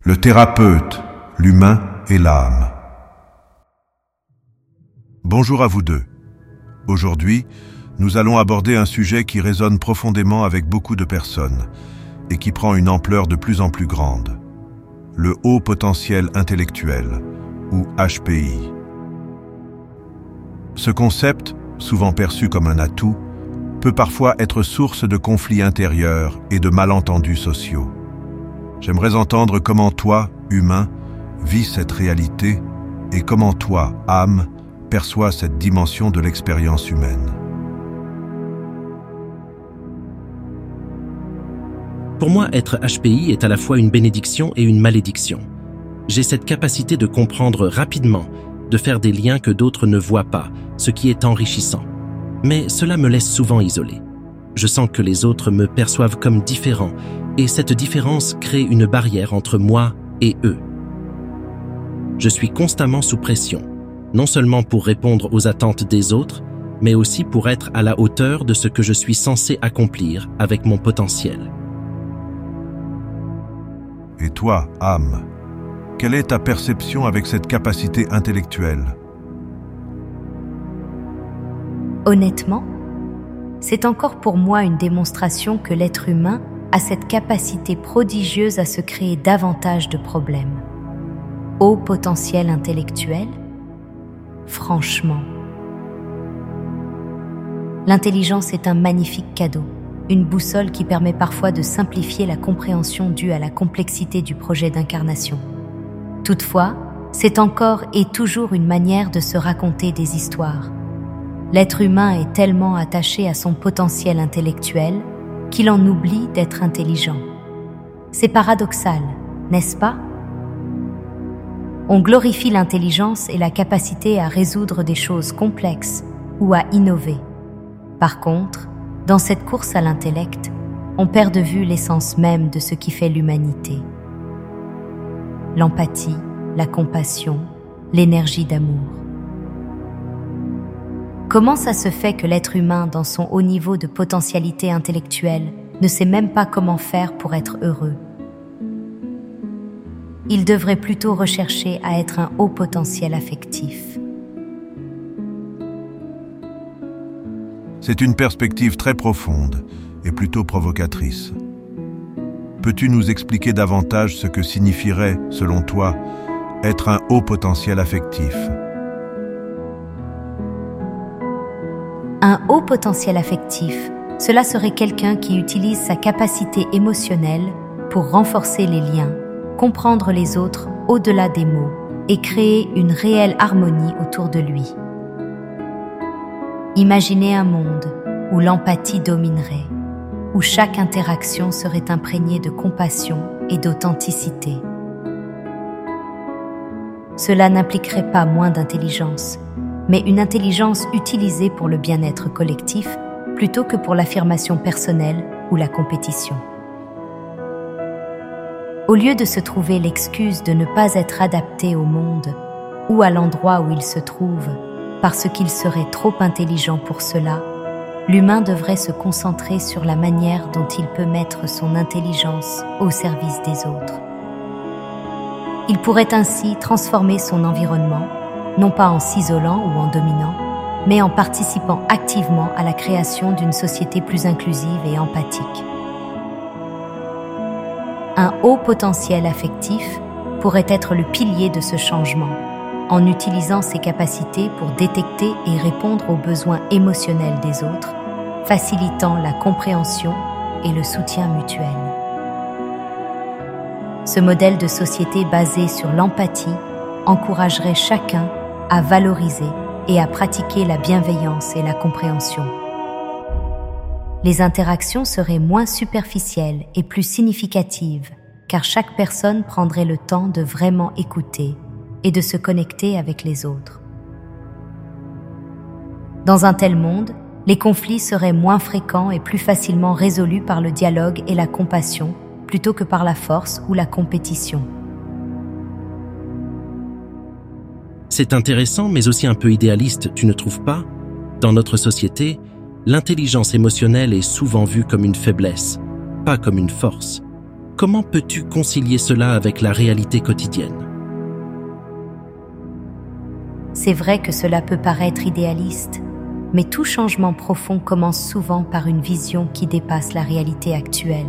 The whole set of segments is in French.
Le thérapeute, l'humain et l'âme. Bonjour à vous deux. Aujourd'hui, nous allons aborder un sujet qui résonne profondément avec beaucoup de personnes et qui prend une ampleur de plus en plus grande. Le haut potentiel intellectuel, ou HPI. Ce concept, souvent perçu comme un atout, peut parfois être source de conflits intérieurs et de malentendus sociaux. J'aimerais entendre comment toi, humain, vis cette réalité et comment toi, âme, perçois cette dimension de l'expérience humaine. Pour moi, être HPI est à la fois une bénédiction et une malédiction. J'ai cette capacité de comprendre rapidement, de faire des liens que d'autres ne voient pas, ce qui est enrichissant. Mais cela me laisse souvent isolé. Je sens que les autres me perçoivent comme différent, et cette différence crée une barrière entre moi et eux. Je suis constamment sous pression, non seulement pour répondre aux attentes des autres, mais aussi pour être à la hauteur de ce que je suis censé accomplir avec mon potentiel. Et toi, âme, quelle est ta perception avec cette capacité intellectuelle ? Honnêtement, c'est encore pour moi une démonstration que l'être humain a cette capacité prodigieuse à se créer davantage de problèmes. Haut potentiel intellectuel ? Franchement. L'intelligence est un magnifique cadeau, une boussole qui permet parfois de simplifier la compréhension due à la complexité du projet d'incarnation. Toutefois, c'est encore et toujours une manière de se raconter des histoires. L'être humain est tellement attaché à son potentiel intellectuel qu'il en oublie d'être intelligent. C'est paradoxal, n'est-ce pas ? On glorifie l'intelligence et la capacité à résoudre des choses complexes ou à innover. Par contre, dans cette course à l'intellect, on perd de vue l'essence même de ce qui fait l'humanité. L'empathie, la compassion, l'énergie d'amour. Comment ça se fait que l'être humain, dans son haut niveau de potentialité intellectuelle, ne sait même pas comment faire pour être heureux ? Il devrait plutôt rechercher à être un haut potentiel affectif. C'est une perspective très profonde et plutôt provocatrice. Peux-tu nous expliquer davantage ce que signifierait, selon toi, être un haut potentiel affectif ? Un haut potentiel affectif, cela serait quelqu'un qui utilise sa capacité émotionnelle pour renforcer les liens, comprendre les autres au-delà des mots et créer une réelle harmonie autour de lui. Imaginez un monde où l'empathie dominerait, où chaque interaction serait imprégnée de compassion et d'authenticité. Cela n'impliquerait pas moins d'intelligence, mais une intelligence utilisée pour le bien-être collectif plutôt que pour l'affirmation personnelle ou la compétition. Au lieu de se trouver l'excuse de ne pas être adapté au monde ou à l'endroit où il se trouve, parce qu'il serait trop intelligent pour cela, l'humain devrait se concentrer sur la manière dont il peut mettre son intelligence au service des autres. Il pourrait ainsi transformer son environnement, non pas en s'isolant ou en dominant, mais en participant activement à la création d'une société plus inclusive et empathique. Un haut potentiel affectif pourrait être le pilier de ce changement, en utilisant ses capacités pour détecter et répondre aux besoins émotionnels des autres, facilitant la compréhension et le soutien mutuel. Ce modèle de société basé sur l'empathie encouragerait chacun à valoriser et à pratiquer la bienveillance et la compréhension. Les interactions seraient moins superficielles et plus significatives, car chaque personne prendrait le temps de vraiment écouter et de se connecter avec les autres. Dans un tel monde, les conflits seraient moins fréquents et plus facilement résolus par le dialogue et la compassion, plutôt que par la force ou la compétition. C'est intéressant, mais aussi un peu idéaliste, tu ne trouves pas ? Dans notre société, l'intelligence émotionnelle est souvent vue comme une faiblesse, pas comme une force. comment peux-tu concilier cela avec la réalité quotidienne ? C'est vrai que cela peut paraître idéaliste, mais tout changement profond commence souvent par une vision qui dépasse la réalité actuelle.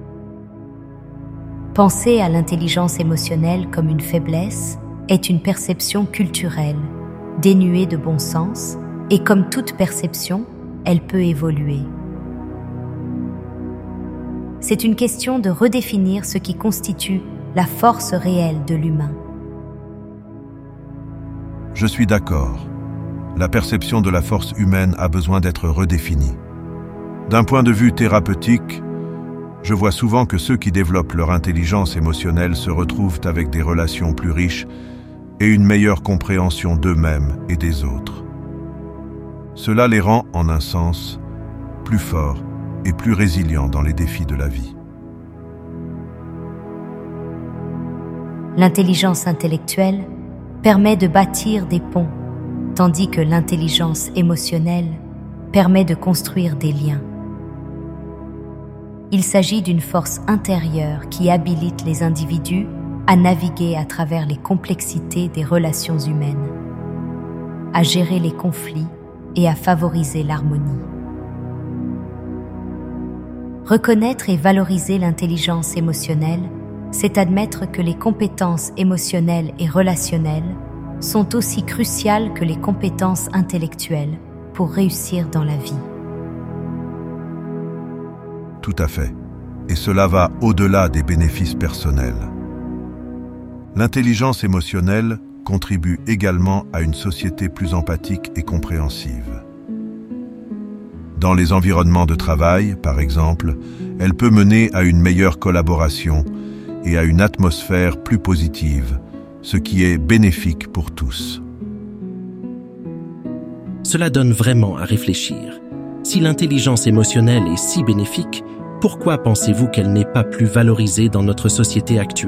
Penser à l'intelligence émotionnelle comme une faiblesse est une perception culturelle, dénuée de bon sens, et comme toute perception, elle peut évoluer. C'est une question de redéfinir ce qui constitue la force réelle de l'humain. Je suis d'accord. La perception de la force humaine a besoin d'être redéfinie. D'un point de vue thérapeutique, je vois souvent que ceux qui développent leur intelligence émotionnelle se retrouvent avec des relations plus riches et une meilleure compréhension d'eux-mêmes et des autres. Cela les rend, en un sens, plus forts et plus résilients dans les défis de la vie. L'intelligence intellectuelle permet de bâtir des ponts, tandis que l'intelligence émotionnelle permet de construire des liens. Il s'agit d'une force intérieure qui habilite les individus à naviguer à travers les complexités des relations humaines, à gérer les conflits et à favoriser l'harmonie. Reconnaître et valoriser l'intelligence émotionnelle, c'est admettre que les compétences émotionnelles et relationnelles sont aussi cruciales que les compétences intellectuelles pour réussir dans la vie. Tout à fait. Et cela va au-delà des bénéfices personnels. L'intelligence émotionnelle contribue également à une société plus empathique et compréhensive. Dans les environnements de travail, par exemple, elle peut mener à une meilleure collaboration et à une atmosphère plus positive, ce qui est bénéfique pour tous. Cela donne vraiment à réfléchir. Si l'intelligence émotionnelle est si bénéfique, pourquoi pensez-vous qu'elle n'est pas plus valorisée dans notre société actuelle ?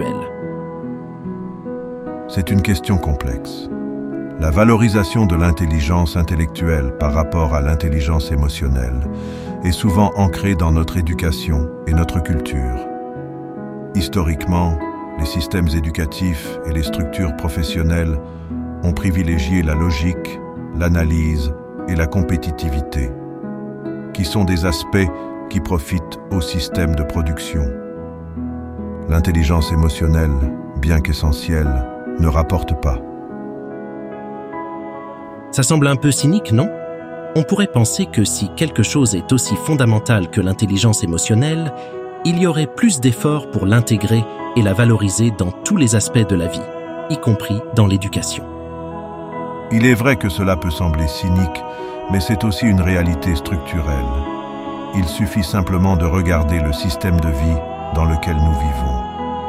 C'est une question complexe. La valorisation de l'intelligence intellectuelle par rapport à l'intelligence émotionnelle est souvent ancrée dans notre éducation et notre culture. Historiquement, les systèmes éducatifs et les structures professionnelles ont privilégié la logique, l'analyse et la compétitivité, qui sont des aspects qui profitent au système de production. L'intelligence émotionnelle, bien qu'essentielle, ne rapporte pas. Ça semble un peu cynique, non ? On pourrait penser que si quelque chose est aussi fondamental que l'intelligence émotionnelle, il y aurait plus d'efforts pour l'intégrer et la valoriser dans tous les aspects de la vie, y compris dans l'éducation. Il est vrai que cela peut sembler cynique, mais c'est aussi une réalité structurelle. Il suffit simplement de regarder le système de vie dans lequel nous vivons.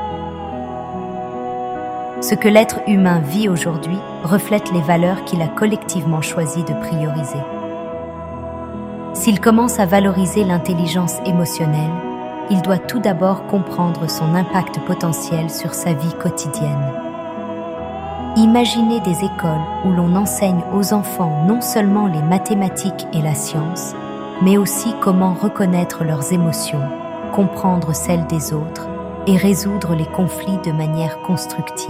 Ce que l'être humain vit aujourd'hui reflète les valeurs qu'il a collectivement choisi de prioriser. S'il commence à valoriser l'intelligence émotionnelle, il doit tout d'abord comprendre son impact potentiel sur sa vie quotidienne. Imaginez des écoles où l'on enseigne aux enfants non seulement les mathématiques et la science, mais aussi comment reconnaître leurs émotions, comprendre celles des autres et résoudre les conflits de manière constructive.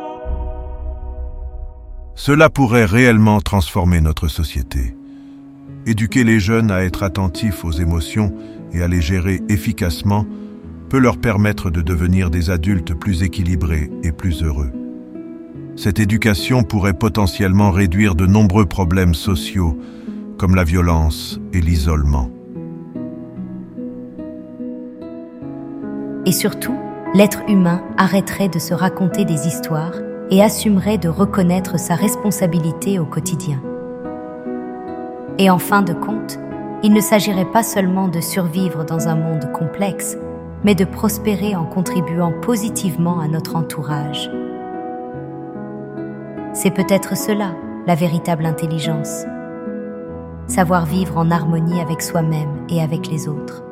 Cela pourrait réellement transformer notre société. Éduquer les jeunes à être attentifs aux émotions et à les gérer efficacement peut leur permettre de devenir des adultes plus équilibrés et plus heureux. Cette éducation pourrait potentiellement réduire de nombreux problèmes sociaux, comme la violence et l'isolement. Et surtout, l'être humain arrêterait de se raconter des histoires et assumerait de reconnaître sa responsabilité au quotidien. Et en fin de compte, il ne s'agirait pas seulement de survivre dans un monde complexe, mais de prospérer en contribuant positivement à notre entourage. C'est peut-être cela, la véritable intelligence. Savoir vivre en harmonie avec soi-même et avec les autres.